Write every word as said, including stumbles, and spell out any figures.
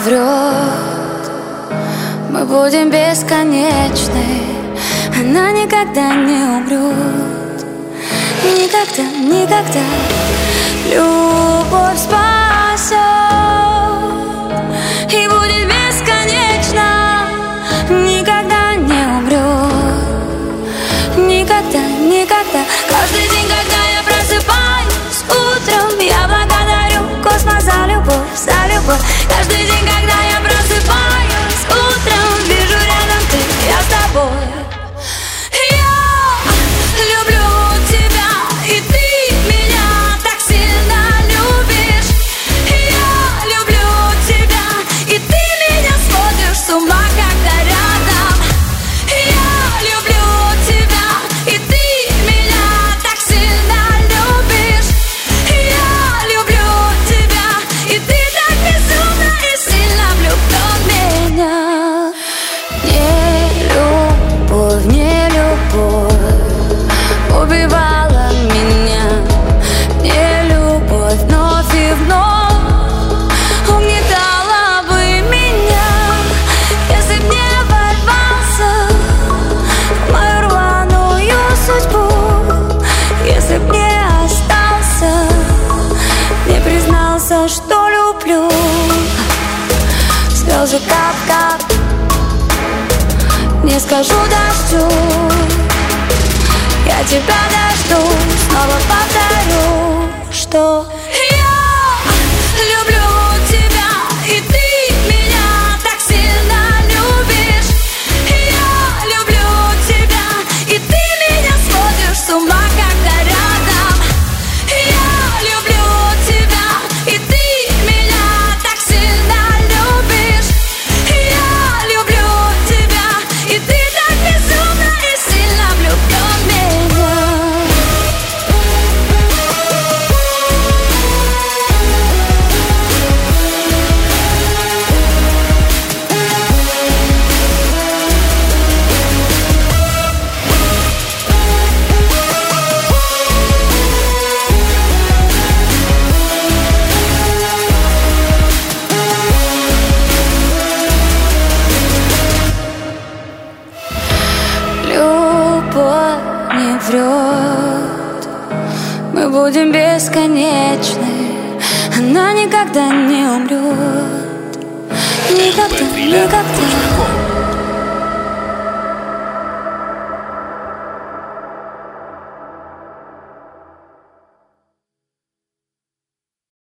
врет. Мы будем бесконечны, она никогда не умрет. Никогда, никогда. Любовь спасет и будет бесконечно, никогда не умрет. Никогда, никогда. Каждый день, когда я просыпаюсь утром, я благодарю космос за любовь, за любовь. Каждый день, когда я просыпаюсь утром, вижу рядом ты, я с тобой. Я люблю тебя, и ты меня так сильно любишь. Я люблю тебя, и ты меня сводишь с ума, когда рядом. Я люблю тебя, и ты меня так сильно любишь. Я люблю тебя, и ты так безумно и сильно влюблен в меня. Не любовь, не любовь убивала меня. Не любовь вновь и вновь угнетала бы меня. Если б не ворвался в мою рваную судьбу, если б не остался, не признался, что люблю. Слезы кап-кап, не скажу дождю. Я тебя дожду, снова повторю, что я люблю тебя, и ты меня так сильно любишь. Я люблю тебя, и ты меня сводишь с ума, когда рядом. Я люблю тебя, и ты меня так сильно любишь. Я люблю тебя, и ты так безумно и сильно влюблен в меня. Любовь не врет. Мы будем бесконечны, она никогда не умрет. Никогда, никогда.